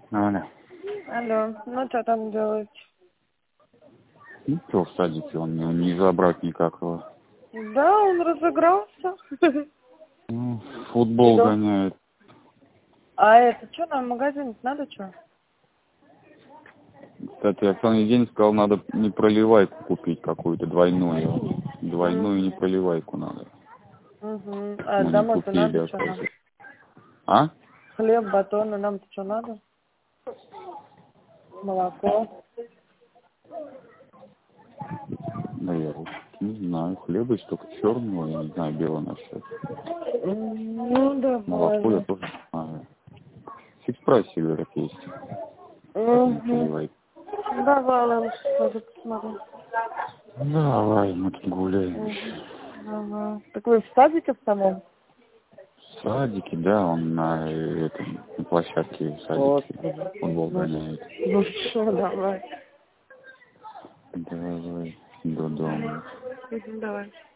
Алло. Алло, ну что там делать? Ну что, в садике он не забрать никак его. Да, он разыгрался. Ну, футбол Иду. гоняет. А это что, нам в магазин надо что? Кстати, Оксана день сказал, надо не проливайку купить какую-то двойную. Двойную не проливайку надо. Угу. А Мы не домой-то купили, надо что нам? оказывается. А? Хлеб, батон, а нам-то что надо? Молоко. Да я вот не знаю. Хлеба есть только черного, я не знаю, белого насчет. Ну, Молоко я давай. тоже не знаю. В фикс-прайсе, говорят, есть. Это не Угу. проливайка. Давай, ладно, тоже посмотрим. Давай, мы тут гуляем Угу. еще. Ага. Так вы в садике в самом? В садике, да, он на площадке в садике Господи. футбол гоняет. Ну что, давай. Давай, до дома. Угу, давай.